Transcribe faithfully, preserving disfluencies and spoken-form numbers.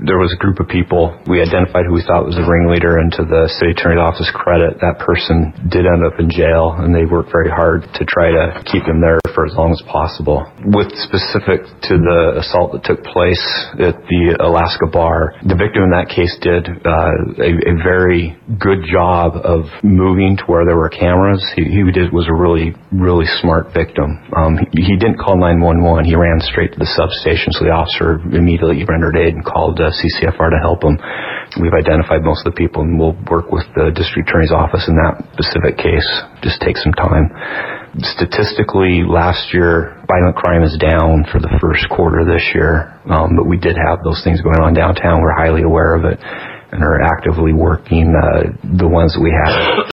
there was a group of people. We identified who we thought was the ringleader, and to the city attorney's office credit, that person did end up in jail, and they worked very hard to try to keep him there for as long as possible. With specific to the assault that took place at the Alaska bar, the victim in that case did uh, a, a very good job of moving to where there were cameras. He, he did was a really, really smart victim. Um, he, he didn't call nine one one. He ran straight to the substation, so the officer immediately rendered aid and called uh, C C F R to help him. We've identified most of the people, and we'll work with the district attorney's office in that specific case. Just take some time. Statistically, last year, violent crime is down for the first quarter this year, um, but we did have those things going on downtown. We're highly aware of it and are actively working uh, the ones that we have